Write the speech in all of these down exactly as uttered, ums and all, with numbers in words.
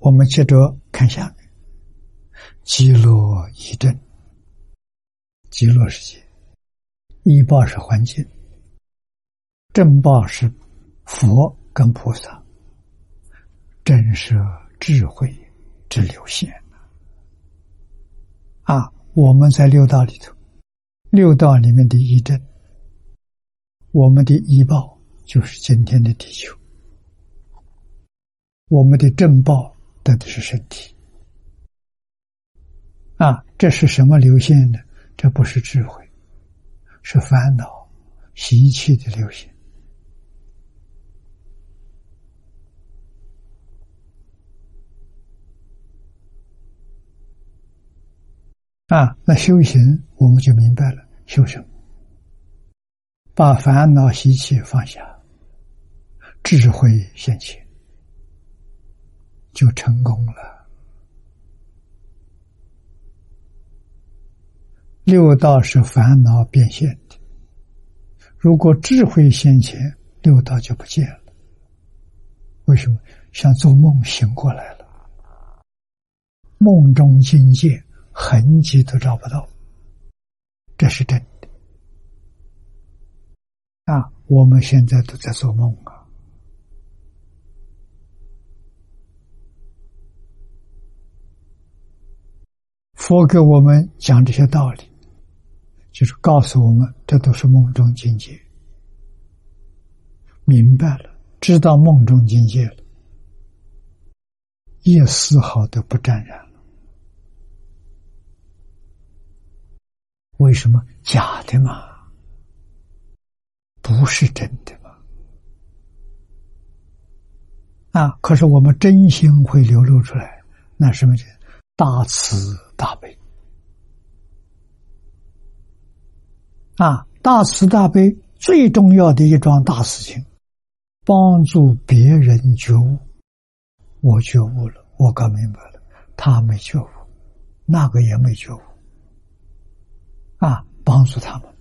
我们接着看下面，极乐一真，极乐世界，一报是环境，正报是佛跟菩萨，真是智慧之流现啊！我们在六道里头，六道里面的一真，我们的一报就是今天的地球，我们的正报得的是身体啊！这是什么流现呢？这不是智慧，是烦恼习气的流现啊！那修行我们就明白了，修什么？把烦恼习气放下，智慧现前，就成功了。六道是烦恼变现的，如果智慧现前，六道就不见了。为什么？像做梦醒过来了，梦中境界痕迹都找不到，这是真的啊！我们现在都在做梦啊。佛给我们讲这些道理，就是告诉我们这都是梦中境界，明白了，知道梦中境界了，一丝毫都不沾染了。为什么？假的嘛，不是真的嘛。啊，可是我们真心会流露出来，那什么叫大慈大悲啊！大慈大悲最重要的一桩大事情，帮助别人觉悟。我觉悟了，我搞明白了，他没觉悟，那个也没觉悟啊，帮助他们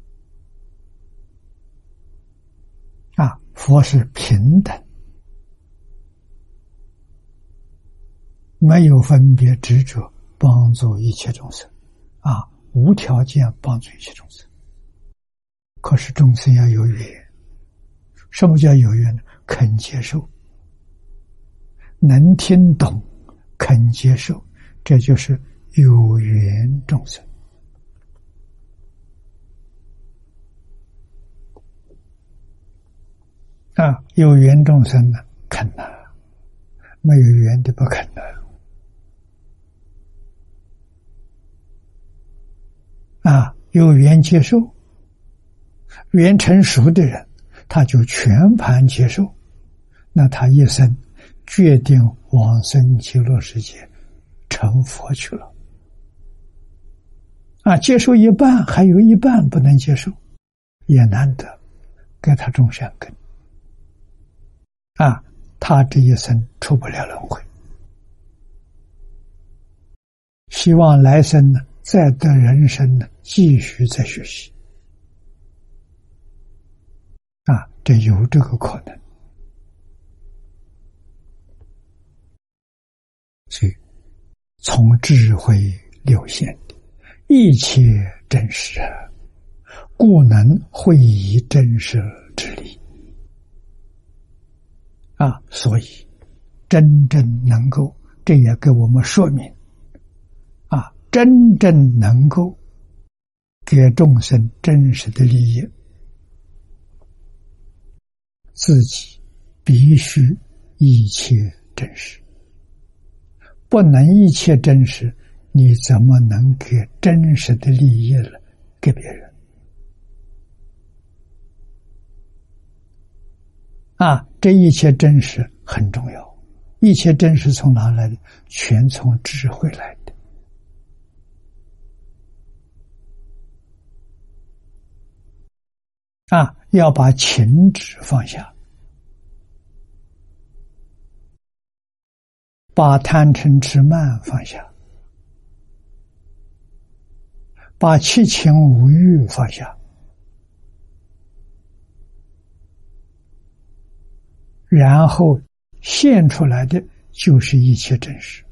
啊！佛是平等，没有分别执着，帮助一切众生啊，无条件帮助一切众生。可是众生要有缘，什么叫有缘呢？肯接受，能听懂，肯接受，这就是有缘众生啊！有缘众生呢，肯啊，没有缘的不肯啊。啊，有缘接受，缘成熟的人，他就全盘接受，那他一生决定往生极乐世界成佛去了。啊，接受一半，还有一半不能接受，也难得，给他种善根。啊，他这一生出不了轮回，希望来生呢，再得人生呢，继续再学习。啊，这有这个可能。所以，从智慧流现的一切真实，故能会以真实之理。啊，所以真正能够，这也给我们说明，啊，真正能够给众生真实的利益，自己必须一切真实，不能一切真实，你怎么能给真实的利益了给别人？啊，这一切真实很重要。一切真实从哪来的？全从智慧来的。啊，要把情执放下，把贪嗔痴慢放下，把七情五欲放下，然后现出来的就是一切真实。